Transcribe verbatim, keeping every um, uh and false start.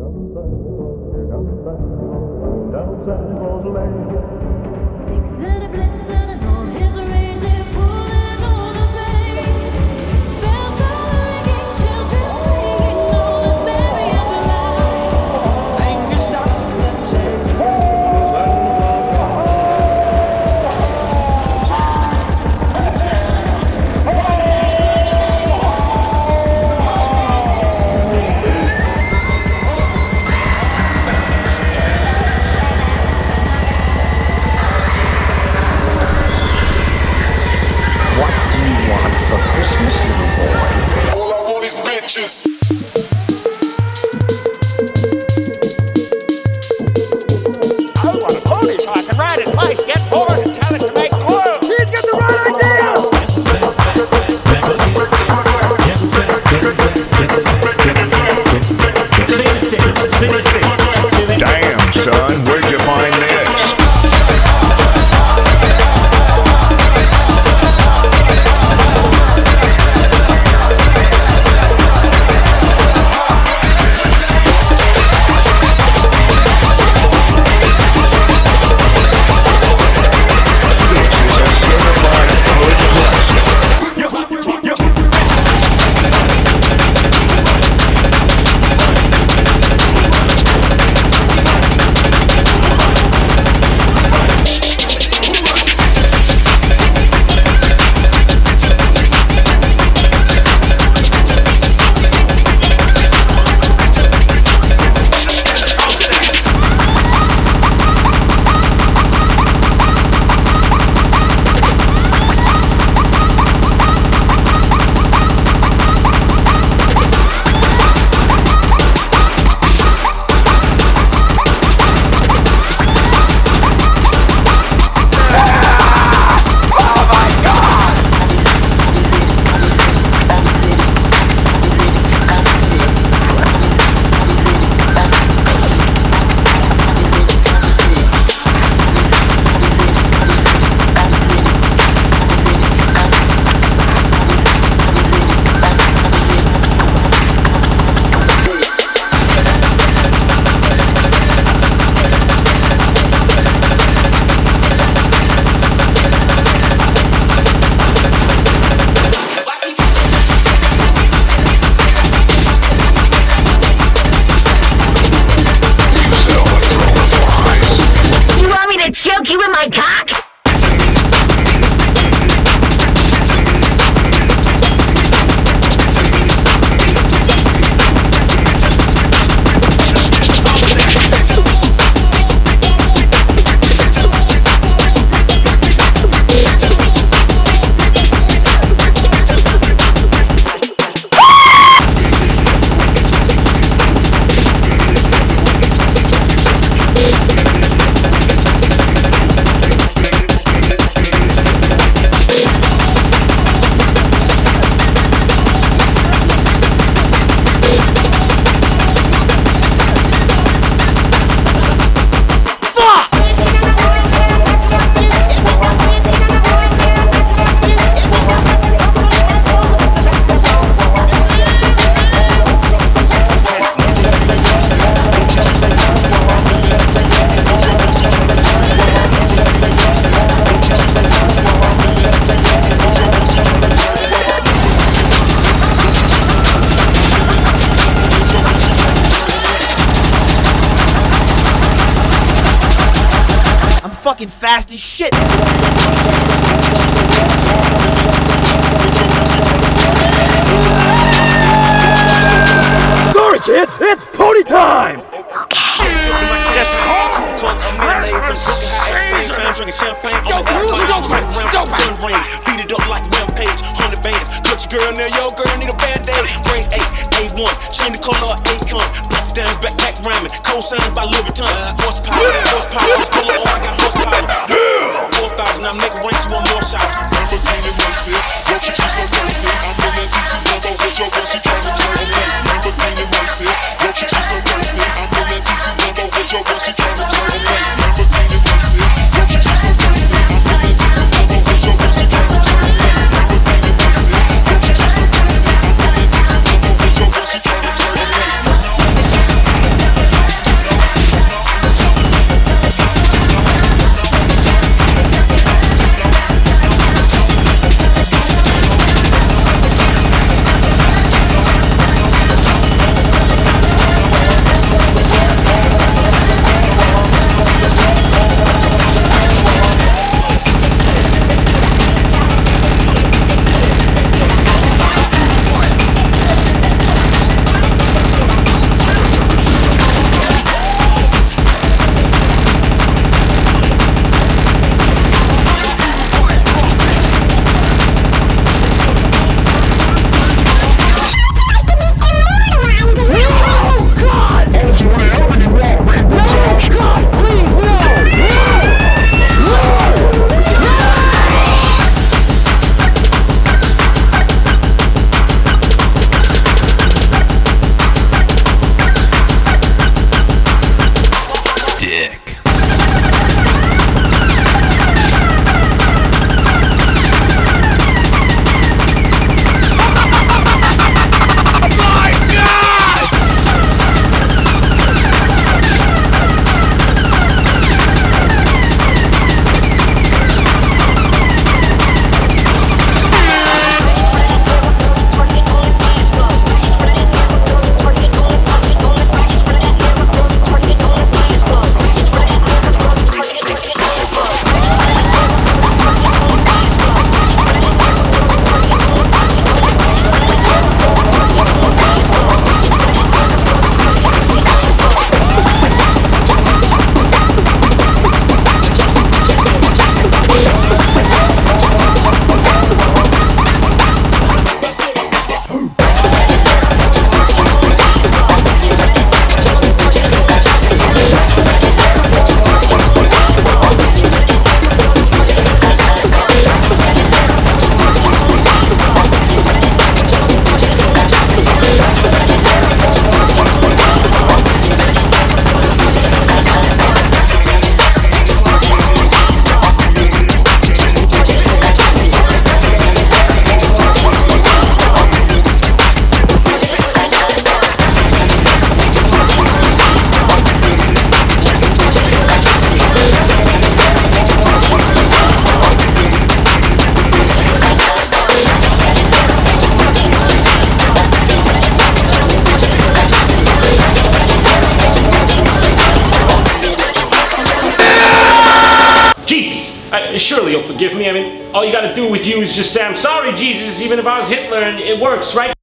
choke you with my cock? Fucking fast as shit. Sorry, kids, it's pony time. That's hard. Drinking champagne. Beat it up like Rampage. Hundred bands. Touch your girl now, your girl need a band-aid. Brain eight, A one. Change the color of Akon. Black downs, backpack rhyming. Co-signed by Louis Vuitton. Horsepower, horsepower. This color, oh, I got horsepower. Four thousand, I make a range, you want more shots. Lamborghini wasted. Don't you just so wasted? I'm feeling T C Lambos with your girl, she trying to play me. Lamborghini wasted. Don't you just so wasted? I'm feeling T C Lambos with your girl, she trying to play me. Lamborghini wasted. Don't you just so wasted? I'm feeling T C Lambos with your girl, she trying to play me. Lamborghini wasted. Don't you just so wasted? I'm feeling T C Lambos with your girl, she trying to play me. surely you'll forgive me. I mean, all you gotta do with you is just say, I'm sorry, Jesus, even if I was Hitler, and it works, right?